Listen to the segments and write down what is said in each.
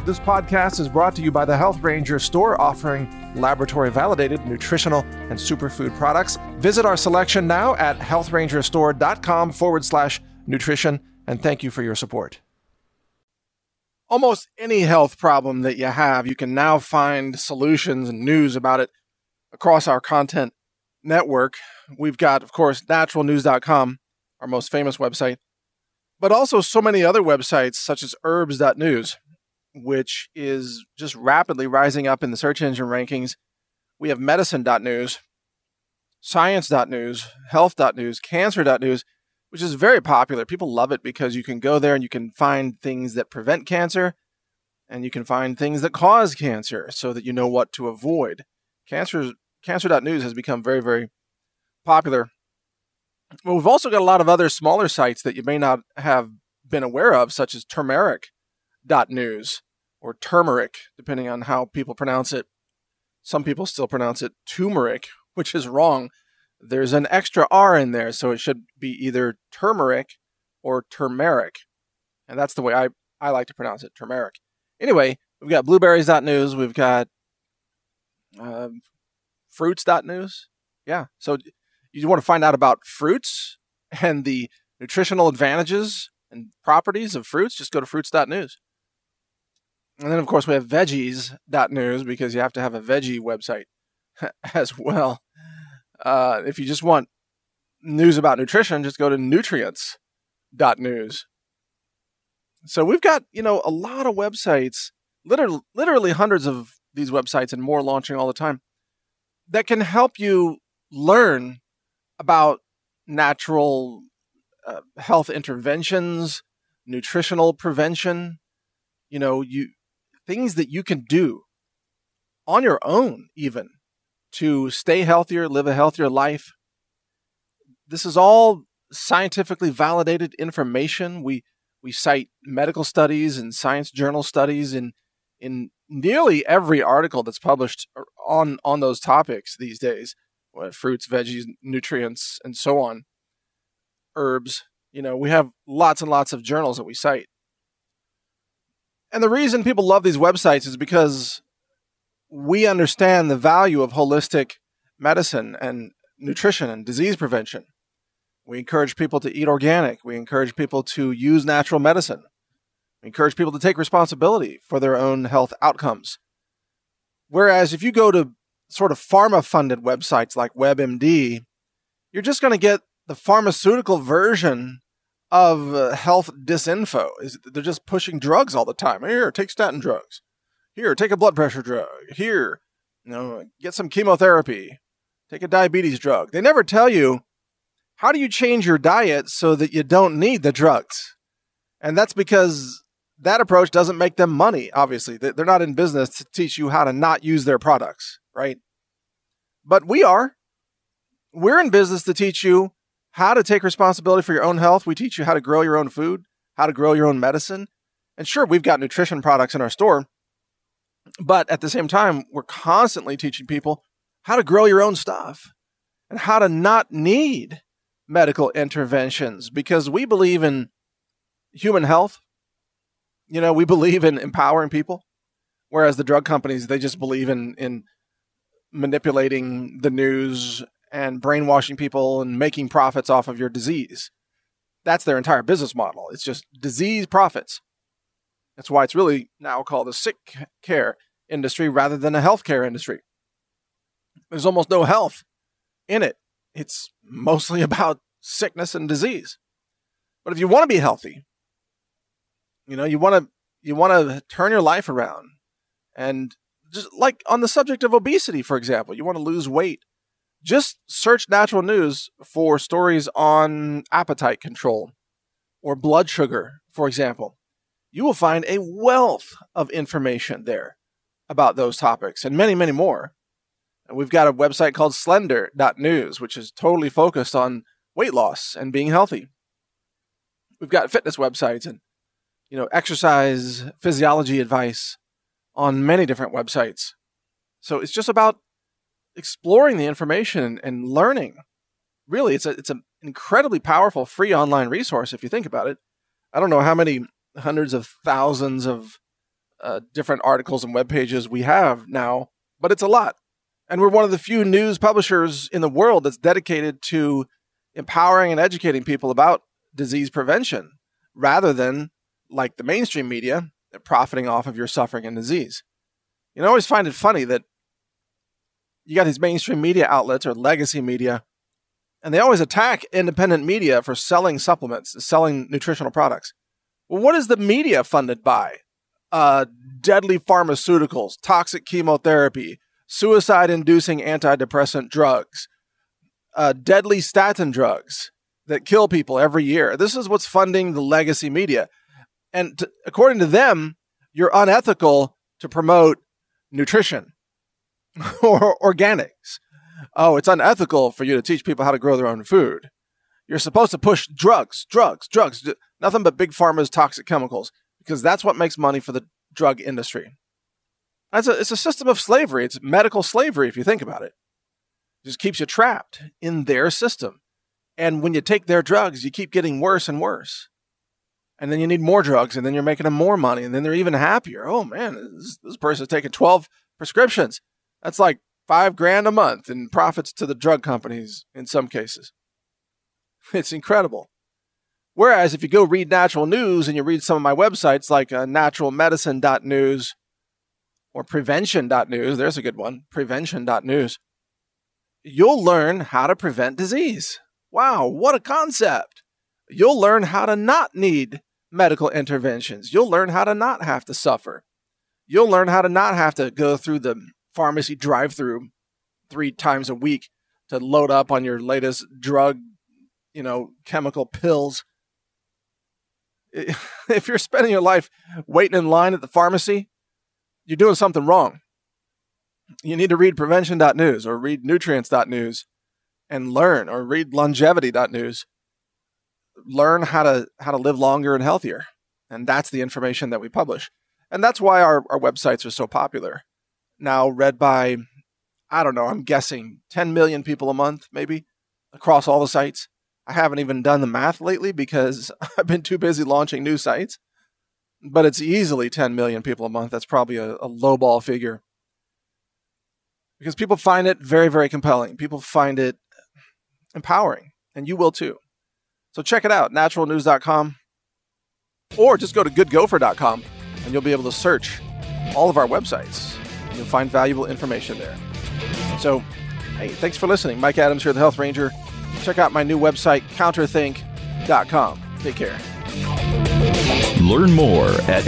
This podcast is brought to you by the Health Ranger store, offering laboratory-validated nutritional and superfood products. Visit our selection now at healthrangerstore.com/nutrition, and thank you for your support. Almost any health problem that you have, you can now find solutions and news about it across our content network. We've got, of course, naturalnews.com, our most famous website, but also so many other websites such as herbs.news, which is just rapidly rising up in the search engine rankings. We have medicine.news, science.news, health.news, cancer.news, which is very popular. People love it because you can go there and you can find things that prevent cancer, and you can find things that cause cancer so that you know what to avoid. Cancer.news has become very, very popular. Well, we've also got a lot of other smaller sites that you may not have been aware of, such as turmeric.news or turmeric, depending on how people pronounce it. Some people still pronounce it turmeric, which is wrong. There's an extra R in there, so it should be either turmeric or turmeric. And that's the way I like to pronounce it, turmeric. Anyway, we've got blueberries.news. We've got fruits.news. Yeah, so you want to find out about fruits and the nutritional advantages and properties of fruits, just go to fruits.news. And then, of course, we have veggies.news because you have to have a veggie website as well. If you just want news about nutrition, just go to nutrients.news. So we've got, a lot of websites, literally hundreds of these websites and more launching all the time that can help you learn about natural health interventions, nutritional prevention, things that you can do on your own even to stay healthier, live a healthier life. This is all scientifically validated information. We cite medical studies and science journal studies in nearly every article that's published on those topics these days. Fruits, veggies, nutrients, and so on. Herbs. We have lots and lots of journals that we cite. And the reason people love these websites is because we understand the value of holistic medicine and nutrition and disease prevention. We encourage people to eat organic. We encourage people to use natural medicine. We encourage people to take responsibility for their own health outcomes. Whereas if you go to sort of pharma-funded websites like WebMD, you're just going to get the pharmaceutical version of health disinfo. They're just pushing drugs all the time. Here, take statin drugs. Here, take a blood pressure drug. Here, get some chemotherapy. Take a diabetes drug. They never tell you, how do you change your diet so that you don't need the drugs? And that's because that approach doesn't make them money, obviously. They're not in business to teach you how to not use their products, right? But we are. We're in business to teach you how to take responsibility for your own health. We teach you how to grow your own food, how to grow your own medicine. And sure, we've got nutrition products in our store. But at the same time, we're constantly teaching people how to grow your own stuff and how to not need medical interventions, because we believe in human health. We believe in empowering people, whereas the drug companies, they just believe in manipulating the news and brainwashing people and making profits off of your disease. That's their entire business model. It's just disease profits. That's why it's really now called a sick care industry rather than a healthcare industry. There's almost no health in it. It's mostly about sickness and disease. But if you want to be healthy, you want to turn your life around, and just like on the subject of obesity, for example, you want to lose weight, just search Natural News for stories on appetite control or blood sugar, for example. You will find a wealth of information there about those topics and many, many more. And we've got a website called slender.news, which is totally focused on weight loss and being healthy. We've got fitness websites and, exercise physiology advice on many different websites. So it's just about exploring the information and learning. Really, it's an incredibly powerful free online resource if you think about it. I don't know how many hundreds of thousands of different articles and web pages we have now, but it's a lot. And we're one of the few news publishers in the world that's dedicated to empowering and educating people about disease prevention rather than, like the mainstream media, profiting off of your suffering and disease. I always find it funny that you got these mainstream media outlets or legacy media, and they always attack independent media for selling supplements, selling nutritional products. Well, what is the media funded by? Deadly pharmaceuticals, toxic chemotherapy, suicide-inducing antidepressant drugs, deadly statin drugs that kill people every year. This is what's funding the legacy media. And according to them, you're unethical to promote nutrition or organics. Oh, it's unethical for you to teach people how to grow their own food. You're supposed to push drugs, nothing but big pharma's toxic chemicals, because that's what makes money for the drug industry. It's a system of slavery. It's medical slavery, if you think about it. It just keeps you trapped in their system. And when you take their drugs, you keep getting worse and worse. And then you need more drugs, and then you're making them more money, and then they're even happier. Oh, man, this person's taking 12 prescriptions. That's like $5,000 a month in profits to the drug companies in some cases. It's incredible. Whereas if you go read natural news and you read some of my websites like naturalmedicine.news or prevention.news, there's a good one, prevention.news, you'll learn how to prevent disease. Wow, what a concept. You'll learn how to not need medical interventions. You'll learn how to not have to suffer. You'll learn how to not have to go through the pharmacy drive-through 3 times a week to load up on your latest drug, chemical pills. If you're spending your life waiting in line at the pharmacy, you're doing something wrong. You need to read prevention.news or read nutrients.news and learn, or read longevity.news. Learn how to live longer and healthier. And that's the information that we publish. And that's why our websites are so popular. Now read by, I'm guessing 10 million people a month, maybe, across all the sites. I haven't even done the math lately because I've been too busy launching new sites. But it's easily 10 million people a month. That's probably a lowball figure. Because people find it very, very compelling. People find it empowering. And you will too. So check it out, naturalnews.com. Or just go to goodgopher.com and you'll be able to search all of our websites. You'll find valuable information there. So, hey, thanks for listening. Mike Adams here, the Health Ranger. Check out my new website, counterthink.com. Take care. Learn more at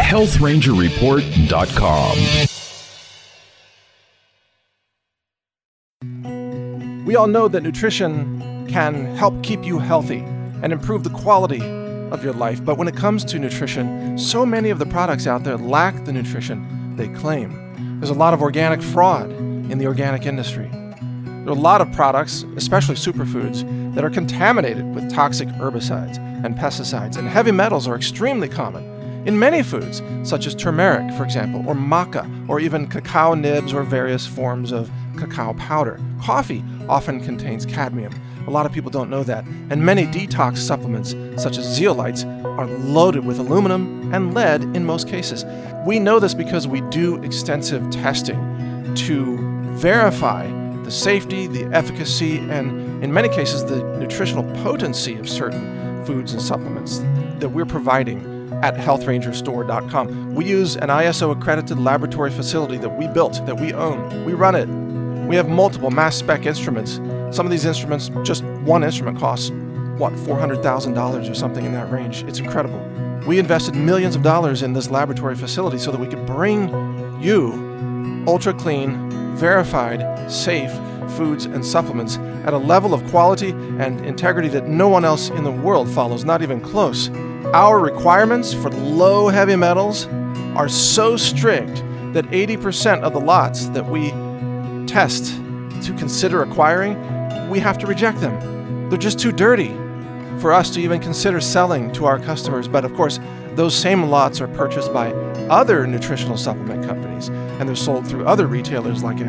healthrangerreport.com. We all know that nutrition can help keep you healthy and improve the quality of your life. But when it comes to nutrition, so many of the products out there lack the nutrition they claim. There's a lot of organic fraud in the organic industry. There are a lot of products, especially superfoods, that are contaminated with toxic herbicides and pesticides, and heavy metals are extremely common in many foods, such as turmeric, for example, or maca, or even cacao nibs or various forms of cacao powder. Coffee often contains cadmium. A lot of people don't know that. And many detox supplements, such as zeolites, are loaded with aluminum and lead in most cases. We know this because we do extensive testing to verify the safety, the efficacy, and in many cases, the nutritional potency of certain foods and supplements that we're providing at healthrangerstore.com. We use an ISO-accredited laboratory facility that we built, that we own. We run it. We have multiple mass spec instruments. Some of these instruments, just one instrument costs, $400,000 or something in that range. It's incredible. We invested millions of dollars in this laboratory facility so that we could bring you ultra clean, verified, safe foods and supplements at a level of quality and integrity that no one else in the world follows, not even close. Our requirements for low heavy metals are so strict that 80% of the lots that we test to consider acquiring, we have to reject them. They're just too dirty for us to even consider selling to our customers. But of course, those same lots are purchased by other nutritional supplement companies, and they're sold through other retailers like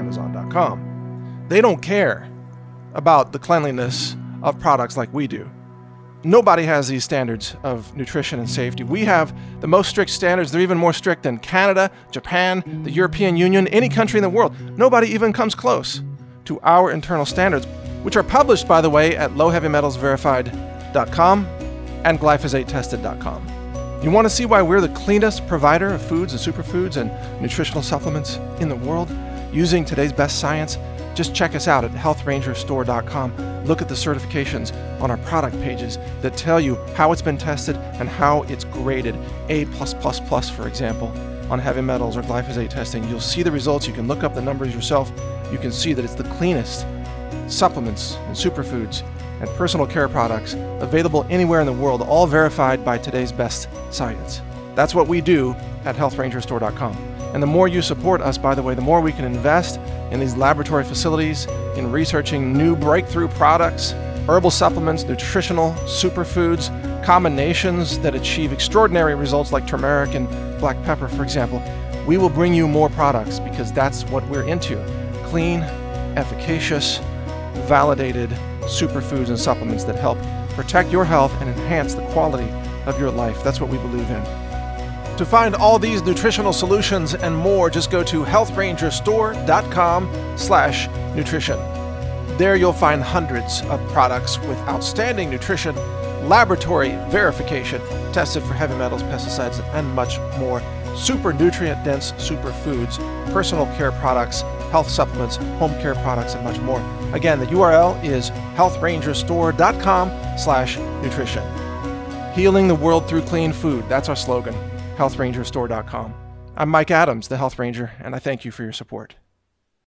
Amazon.com. They don't care about the cleanliness of products like we do. Nobody has these standards of nutrition and safety. We have the most strict standards. They're even more strict than Canada, Japan, the European Union, any country in the world. Nobody even comes close to our internal standards, which are published, by the way, at lowheavymetalsverified.com and glyphosate-tested.com. You want to see why we're the cleanest provider of foods and superfoods and nutritional supplements in the world using today's best science? Just check us out at healthrangerstore.com. Look at the certifications on our product pages that tell you how it's been tested and how it's graded A++, for example, on heavy metals or glyphosate testing. You'll see the results. You can look up the numbers yourself. You can see that it's the cleanest supplements and superfoods and personal care products available anywhere in the world, all verified by today's best science. That's what we do at healthrangerstore.com. And the more you support us, by the way, the more we can invest in these laboratory facilities, in researching new breakthrough products, herbal supplements, nutritional superfoods, combinations that achieve extraordinary results like turmeric and black pepper, for example. We will bring you more products because that's what we're into. Clean, efficacious, validated superfoods and supplements that help protect your health and enhance the quality of your life. That's what we believe in. To find all these nutritional solutions and more, just go to healthrangerstore.com/nutrition. There you'll find hundreds of products with outstanding nutrition, laboratory verification, tested for heavy metals, pesticides, and much more. Super nutrient-dense superfoods, personal care products, health supplements, home care products, and much more. Again, the URL is healthrangerstore.com/nutrition. Healing the world through clean food. That's our slogan. healthrangerstore.com. I'm Mike Adams, the Health Ranger, and I thank you for your support.